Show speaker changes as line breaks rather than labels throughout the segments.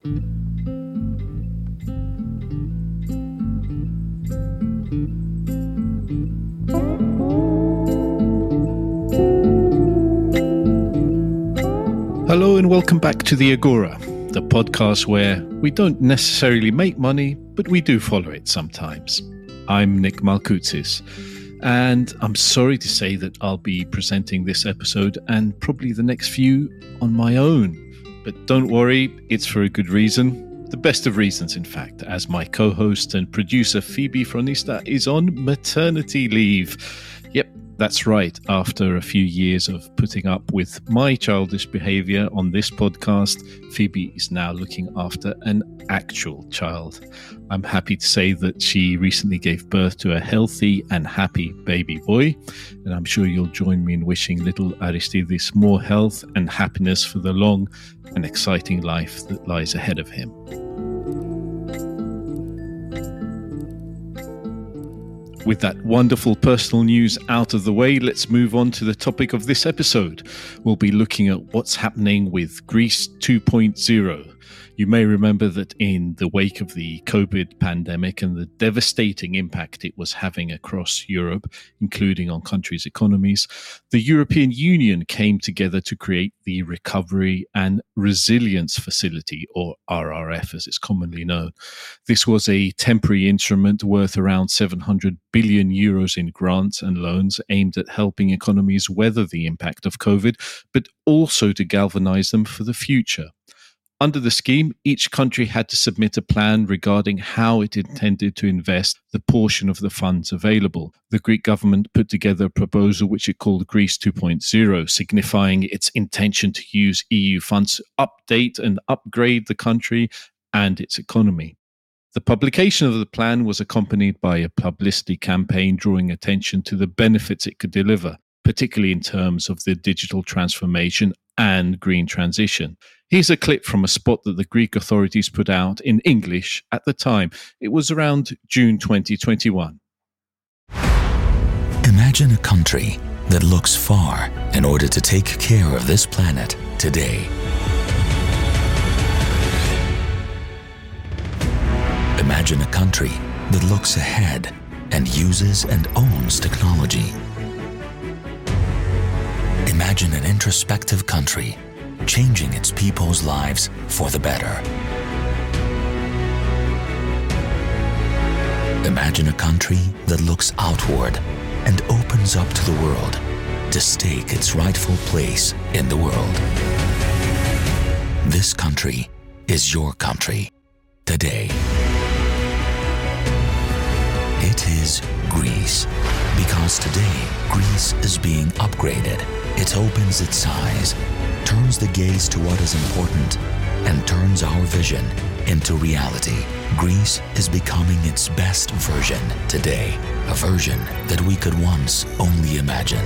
Hello and welcome back to The Agora, the podcast where we don't necessarily make money, but we do follow it sometimes. I'm Nick Malkoutsis, and I'm sorry to say that I'll be presenting this episode and probably the next few on my own. But don't worry, it's for a good reason. The best of reasons, in fact, as my co-host and producer Phoebe Fronista is on maternity leave. Yep, that's right. After a few years of putting up with my childish behavior on this podcast, Phoebe is now looking after an actual child. I'm happy to say that she recently gave birth to a healthy and happy baby boy, and I'm sure you'll join me in wishing little Aristidis more health and happiness for the long and exciting life that lies ahead of him. With that wonderful personal news out of the way, let's move on to the topic of this episode. We'll be looking at what's happening with Greece 2.0. You may remember that in the wake of the COVID pandemic and the devastating impact it was having across Europe, including on countries' economies, the European Union came together to create the Recovery and Resilience Facility, or RRF as it's commonly known. This was a temporary instrument worth around 700 billion euros in grants and loans aimed at helping economies weather the impact of COVID, but also to galvanize them for the future. Under the scheme, each country had to submit a plan regarding how it intended to invest the portion of the funds available. The Greek government put together a proposal which it called Greece 2.0, signifying its intention to use EU funds to update and upgrade the country and its economy. The publication of the plan was accompanied by a publicity campaign drawing attention to the benefits it could deliver, particularly in terms of the digital transformation and green transition. Here's a clip from a spot that the Greek authorities put out in English at the time. It was around June 2021.
Imagine a country that looks far in order to take care of this planet today. Imagine a country that looks ahead and uses and owns technology. Imagine an introspective country changing its people's lives for the better. Imagine a country that looks outward and opens up to the world to stake its rightful place in the world. This country is your country today. It is Greece, because today Greece is being upgraded. It opens its eyes, turns the gaze to what is important, and turns our vision into reality. Greece is becoming its best version today, a version that we could once only imagine.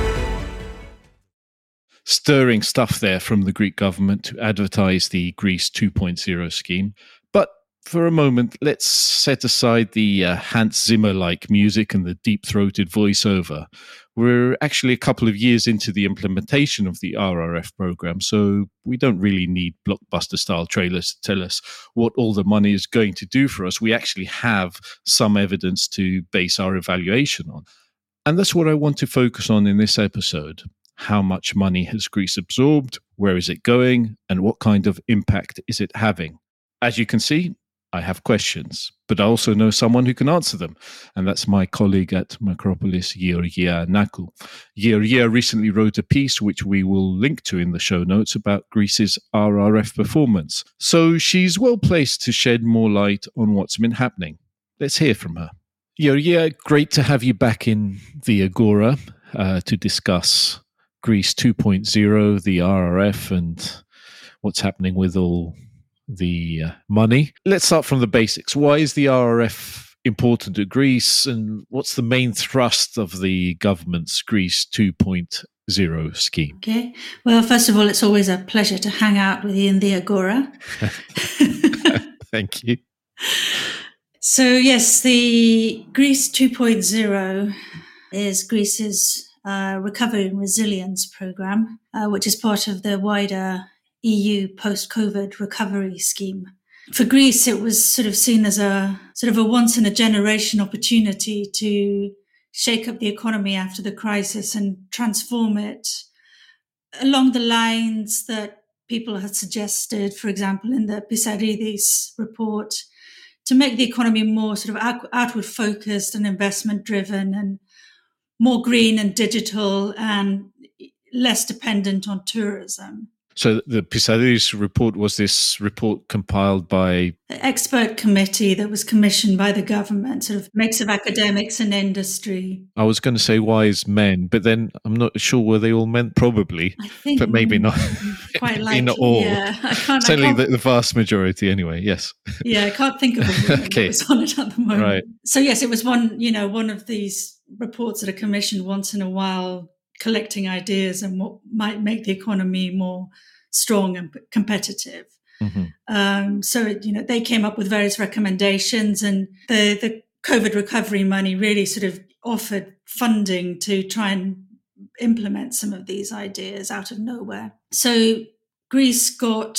Stirring stuff there from the Greek government to advertise the Greece 2.0 scheme. But for a moment, let's set aside the Hans Zimmer-like music and the deep-throated voiceover. We're actually a couple of years into the implementation of the RRF program, so we don't really need blockbuster-style trailers to tell us what all the money is going to do for us. We actually have some evidence to base our evaluation on. And that's what I want to focus on in this episode. How much money has Greece absorbed? Where is it going? And what kind of impact is it having? As you can see, I have questions, but I also know someone who can answer them, and that's my colleague at Macropolis, Georgia Nakou. Georgia recently wrote a piece, which we will link to in the show notes, about Greece's RRF performance. So she's well placed to shed more light on what's been happening. Let's hear from her. Georgia, great to have you back in the Agora to discuss Greece 2.0, the RRF, and what's happening with all the money. Let's start from the basics. Why is the RRF important to Greece, and what's the main thrust of the government's Greece 2.0 scheme?
Okay. Well, first of all, it's always a pleasure to hang out with you in the Agora.
Thank you.
So, yes, the Greece 2.0 is Greece's Recovery and Resilience Programme, which is part of the wider EU post-COVID recovery scheme. For Greece, it was sort of seen as a once-in-a-generation opportunity to shake up the economy after the crisis and transform it along the lines that people had suggested, for example, in the Pissarides report, to make the economy more sort of outward-focused and investment-driven and more green and digital and less dependent on tourism.
So the Pissarides report was this report compiled by
an expert committee that was commissioned by the government, sort of mix of academics and industry.
I was going to say wise men, but then I'm not sure were they all men? Probably,
I think,
but maybe not.
Quite likely,
not all.
Yeah,
Certainly the vast majority, anyway. Yes.
Yeah, I can't think of a woman that was on it at the moment.
Right.
So yes, it was one of these reports that are commissioned once in a while, collecting ideas and what might make the economy more strong and competitive.
Mm-hmm.
So they came up with various recommendations, and the COVID recovery money really sort of offered funding to try and implement some of these ideas out of nowhere. So Greece got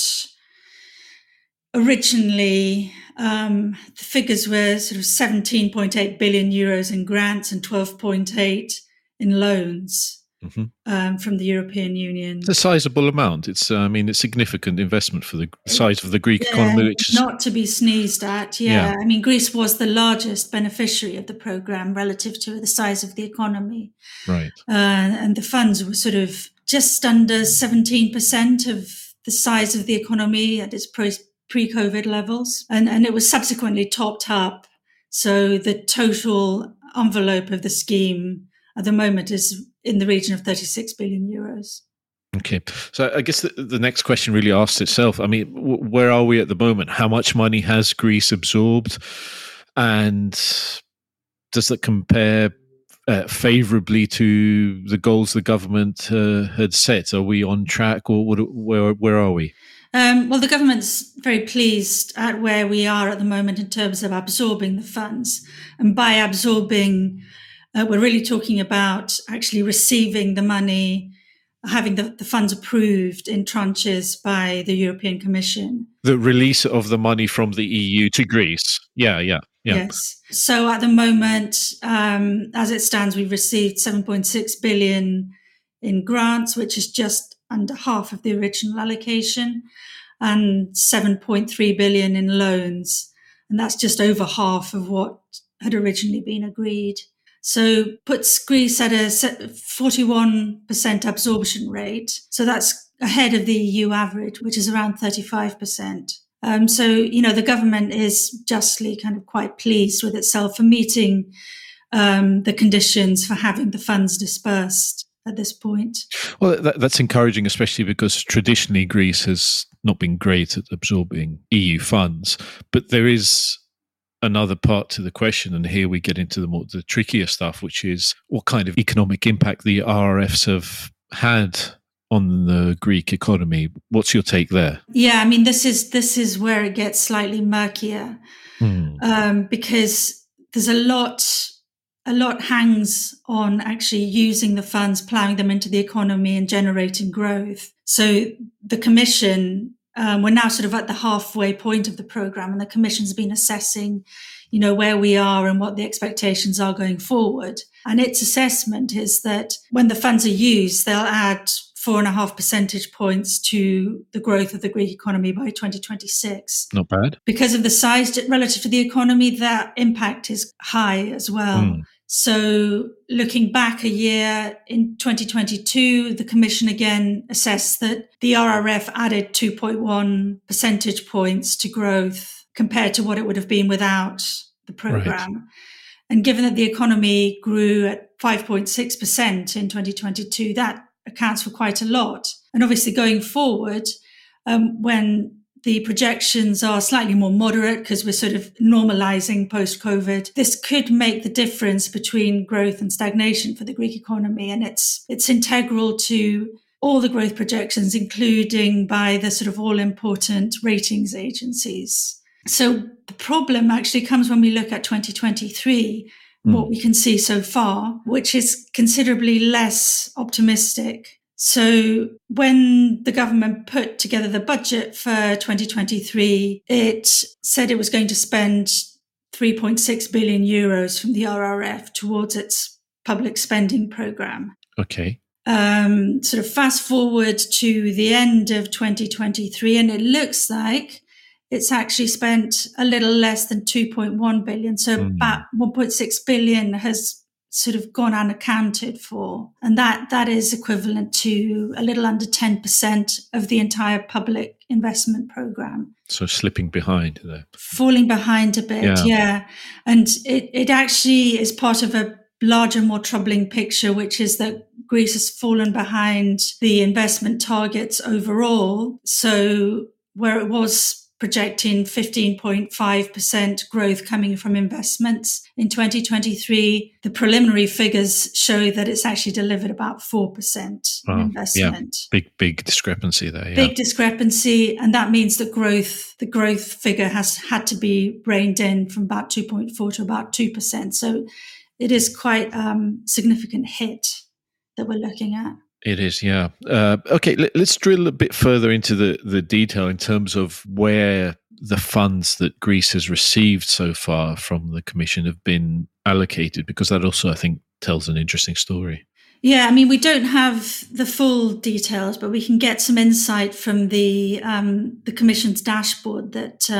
originally, the figures were sort of 17.8 billion euros in grants and 12.8 in loans.
Mm-hmm.
From the European Union.
It's a sizable amount. It's significant investment for the size of the Greek economy. Which is
not to be sneezed at. Yeah. I mean, Greece was the largest beneficiary of the programme relative to the size of the economy.
Right.
And the funds were sort of just under 17% of the size of the economy at its pre-COVID levels. And it was subsequently topped up. So the total envelope of the scheme at the moment is in the region of 36 billion euros.
Okay. So I guess the next question really asks itself. I mean, where are we at the moment? How much money has Greece absorbed? And does that compare favourably to the goals the government had set? Are we on track, or where are we?
Well, the government's very pleased at where we are at the moment in terms of absorbing the funds. And by absorbing, we're really talking about actually receiving the money, having the funds approved in tranches by the European Commission.
The release of the money from the EU to Greece. Yeah.
Yes. So at the moment, as it stands, we've received 7.6 billion in grants, which is just under half of the original allocation, and 7.3 billion in loans. And that's just over half of what had originally been agreed. So puts Greece at a 41% absorption rate. So that's ahead of the EU average, which is around 35%. So, the government is justly kind of quite pleased with itself for meeting the conditions for having the funds dispersed at this point.
Well, that's encouraging, especially because traditionally Greece has not been great at absorbing EU funds. But there is another part to the question, and here we get into the trickier stuff, which is what kind of economic impact the RRFs have had on the Greek economy. What's your take there?
Yeah, I mean, this is where it gets slightly murkier, because there's a lot hangs on actually using the funds, ploughing them into the economy and generating growth. So the Commission, we're now sort of at the halfway point of the programme, and the Commission's been assessing, where we are and what the expectations are going forward. And its assessment is that when the funds are used, they'll add 4.5 percentage points to the growth of the Greek economy by 2026.
Not bad.
Because of the size relative to the economy, that impact is high as well. So looking back a year, in 2022, the Commission again assessed that the RRF added 2.1 percentage points to growth compared to what it would have been without the programme. Right. And given that the economy grew at 5.6% in 2022, that accounts for quite a lot. And obviously going forward, when the projections are slightly more moderate because we're sort of normalizing post-COVID, this could make the difference between growth and stagnation for the Greek economy. And it's integral to all the growth projections, including by the sort of all-important ratings agencies. So the problem actually comes when we look at 2023, what we can see so far, which is considerably less optimistic. So when the government put together the budget for 2023, it said it was going to spend 3.6 billion euros from the RRF towards its public spending program.
Okay.
Sort of fast forward to the end of 2023, and it looks like it's actually spent a little less than 2.1 billion. So about 1.6 billion has sort of gone unaccounted for. And that is equivalent to a little under 10% of the entire public investment program.
So slipping behind there.
Falling behind a bit, yeah. And it actually is part of a larger, more troubling picture, which is that Greece has fallen behind the investment targets overall. So where it was projecting 15.5% growth coming from investments in 2023, the preliminary figures show that it's actually delivered about 4% investment.
Yeah. Big discrepancy there. Yeah.
Big discrepancy. And that means that the growth figure has had to be reined in from about 2.4 to about 2%. So it is quite a significant hit that we're looking at.
It is, yeah. Okay, let's drill a bit further into the detail in terms of where the funds that Greece has received so far from the Commission have been allocated, because that also, I think, tells an interesting story.
Yeah, I mean, we don't have the full details, but we can get some insight from the Commission's dashboard that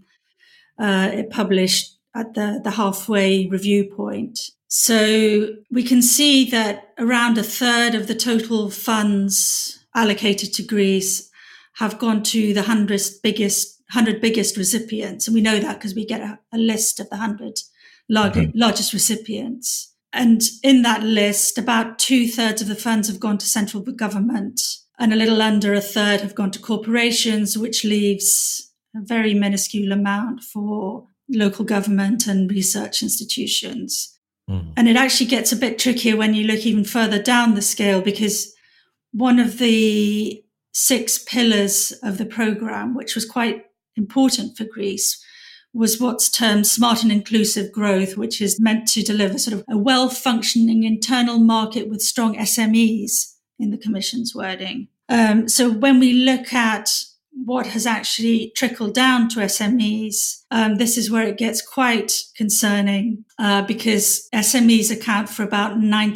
it published at the halfway review point. So we can see that around a third of the total funds allocated to Greece have gone to the 100 biggest recipients. And we know that because we get a list of the 100 largest recipients. And in that list, about 2/3 of the funds have gone to central government, and a little under a third have gone to corporations, which leaves a very minuscule amount for local government and research institutions. And it actually gets a bit trickier when you look even further down the scale, because one of the 6 pillars of the program, which was quite important for Greece, was what's termed smart and inclusive growth, which is meant to deliver sort of a well-functioning internal market with strong SMEs in the Commission's wording. So when we look at what has actually trickled down to SMEs, this is where it gets quite concerning, because SMEs account for about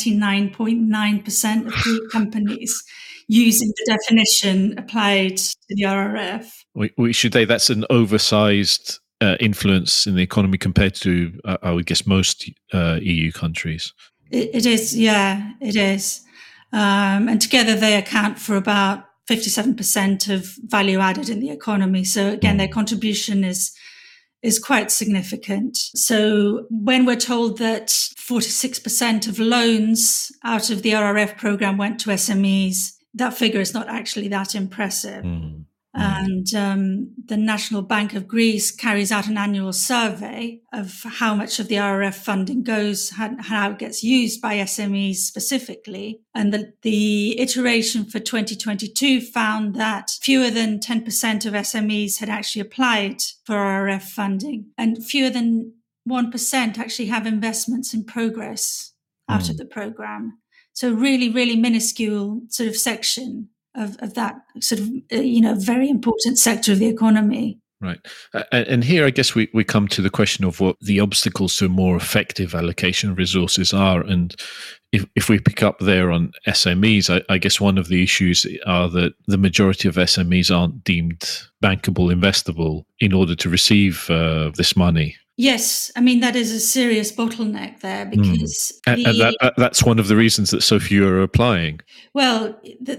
99.9% of Greek companies using the definition applied to the RRF.
We should say that's an oversized influence in the economy compared to, I would guess, most EU countries.
It is, yeah, it is. And together they account for about 57% of value added in the economy. So again, their contribution is quite significant. So when we're told that 46% of loans out of the RRF program went to SMEs, that figure is not actually that impressive. And the National Bank of Greece carries out an annual survey of how much of the RRF funding goes, how it gets used by SMEs specifically. And the iteration for 2022 found that fewer than 10% of SMEs had actually applied for RRF funding, and fewer than 1% actually have investments in progress out of the program. So really, really minuscule sort of section of that sort of, very important sector of the economy.
Right. And here, I guess we come to the question of what the obstacles to a more effective allocation of resources are. And if we pick up there on SMEs, I guess one of the issues are that the majority of SMEs aren't deemed bankable, investable in order to receive this money.
Yes, I mean, that is a serious bottleneck there, because
that's one of the reasons that so few are applying.
Well,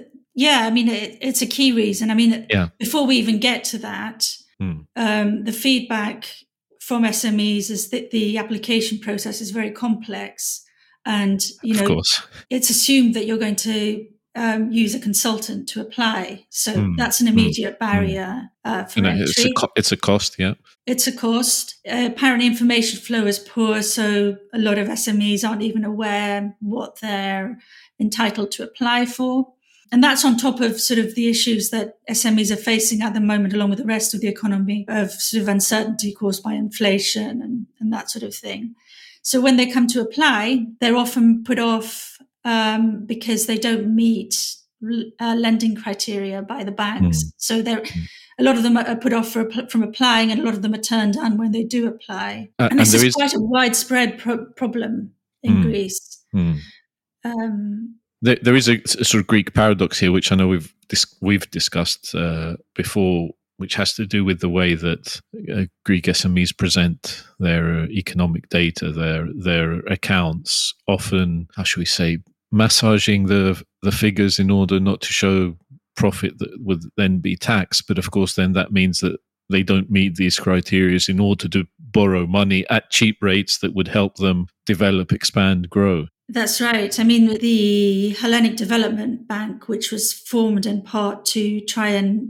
it's a key reason. I mean, before we even get to that, the feedback from SMEs is that the application process is very complex, and
of course,
it's assumed that you're going to use a consultant to apply. So that's an immediate barrier for entry.
It's a cost, yeah.
It's a cost. Apparently information flow is poor, so a lot of SMEs aren't even aware what they're entitled to apply for. And that's on top of sort of the issues that SMEs are facing at the moment, along with the rest of the economy, of sort of uncertainty caused by inflation and that sort of thing. So when they come to apply, they're often put off because they don't meet lending criteria by the banks. So a lot of them are put off from applying, and a lot of them are turned down when they do apply. And this is quite a widespread problem in Greece.
There is a sort of Greek paradox here, which I know we've discussed before, which has to do with the way that Greek SMEs present their economic data, their accounts, often, how should we say, massaging the figures in order not to show profit that would then be taxed. But of course, then that means that they don't meet these criteria in order to borrow money at cheap rates that would help them develop, expand, grow.
That's right. I mean, the Hellenic Development Bank, which was formed in part to try and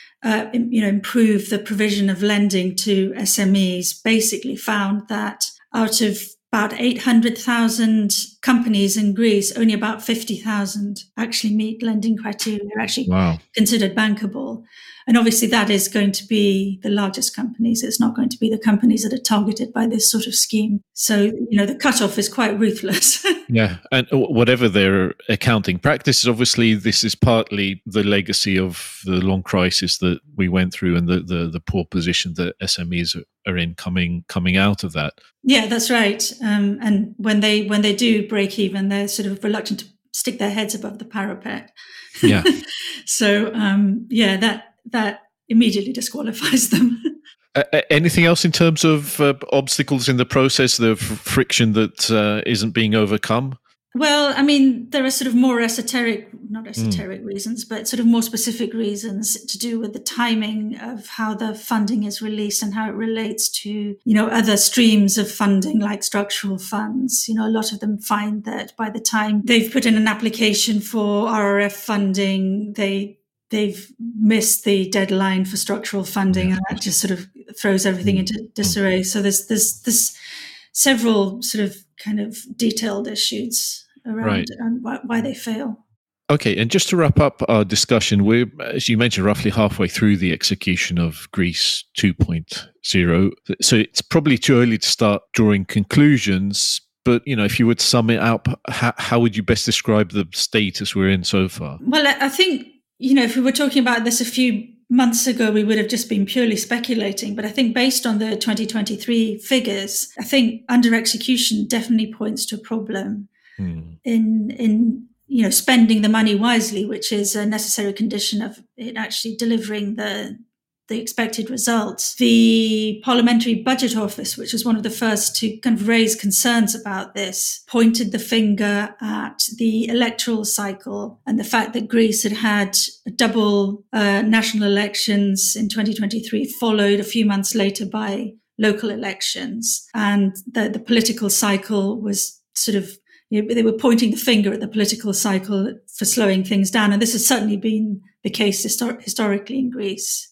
improve the provision of lending to SMEs, basically found that out of about 800,000 companies in Greece, only about 50,000 actually meet lending criteria, are actually considered bankable. And obviously that is going to be the largest companies. It's not going to be the companies that are targeted by this sort of scheme. So, the cutoff is quite ruthless.
Yeah. And whatever their accounting practices, obviously this is partly the legacy of the long crisis that we went through and the poor position that SMEs are in coming out of that.
Yeah, that's right. And when they do break even, they're sort of reluctant to stick their heads above the parapet.
Yeah.
So, that immediately disqualifies them.
Anything else in terms of obstacles in the process, the friction that isn't being overcome?
Well, I mean, there are sort of more not esoteric reasons, but sort of more specific reasons to do with the timing of how the funding is released and how it relates to, other streams of funding like structural funds. A lot of them find that by the time they've put in an application for RRF funding, they've missed the deadline for structural funding, and that just sort of throws everything into disarray. So there's several sort of kind of detailed issues around why they fail.
Okay, and just to wrap up our discussion, we're, as you mentioned, roughly halfway through the execution of Greece 2.0. So it's probably too early to start drawing conclusions. But, if you would sum it up, how would you best describe the status we're in so far?
Well, I think, if we were talking about this a few months ago, we would have just been purely speculating. But I think based on the 2023 figures, I think under execution definitely points to a problem in spending the money wisely, which is a necessary condition of it actually delivering the expected results. The Parliamentary Budget Office, which was one of the first to kind of raise concerns about this, pointed the finger at the electoral cycle and the fact that Greece had double national elections in 2023, followed a few months later by local elections. And the political cycle was sort of, they were pointing the finger at the political cycle for slowing things down. And this has certainly been the case historically in Greece.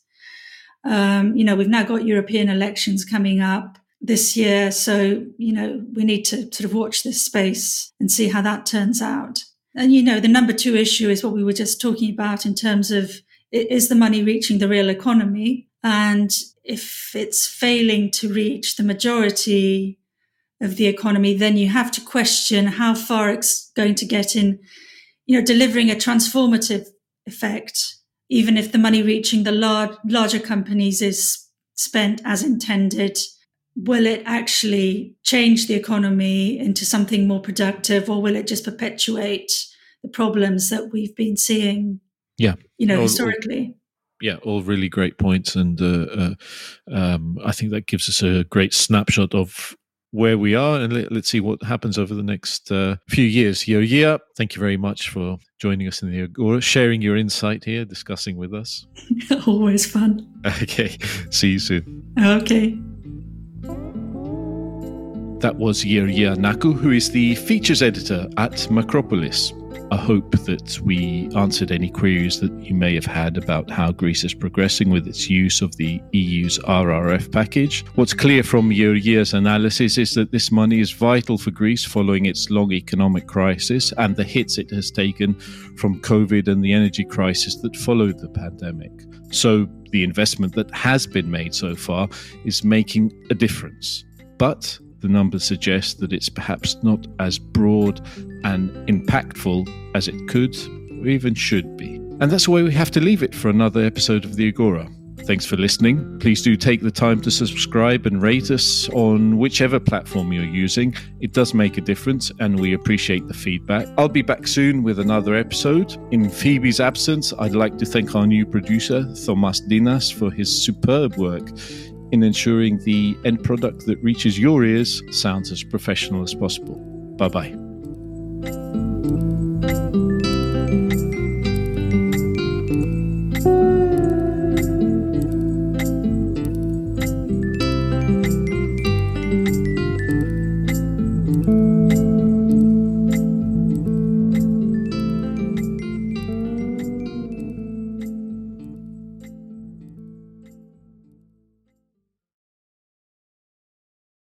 We've now got European elections coming up this year. So, we need to sort of watch this space and see how that turns out. And, the number two issue is what we were just talking about in terms of, is the money reaching the real economy? And if it's failing to reach the majority of the economy, then you have to question how far it's going to get in, delivering a transformative effect. Even if the money reaching the larger companies is spent as intended, will it actually change the economy into something more productive, or will it just perpetuate the problems that we've been seeing?
Yeah,
historically.
All really great points, and I think that gives us a great snapshot of where we are, and let's see what happens over the next few years. Georgia, thank you very much for joining us in the Agora, sharing your insight here, discussing with us.
Always fun.
Okay, see you soon.
Okay.
That was Georgia Nakou, who is the features editor at Macropolis. I hope that we answered any queries that you may have had about how Greece is progressing with its use of the EU's RRF package. What's clear from Georgia's analysis is that this money is vital for Greece following its long economic crisis and the hits it has taken from COVID and the energy crisis that followed the pandemic. So the investment that has been made so far is making a difference. But the numbers suggest that it's perhaps not as broad and impactful as it could or even should be. And that's the way we have to leave it for another episode of the Agora. Thanks for listening. Please do take the time to subscribe and rate us on whichever platform you're using. It does make a difference, and we appreciate the feedback. I'll be back soon with another episode. In Phoebe's absence, I'd like to thank our new producer, Thomas Dinas, for his superb work in ensuring the end product that reaches your ears sounds as professional as possible. Bye-bye.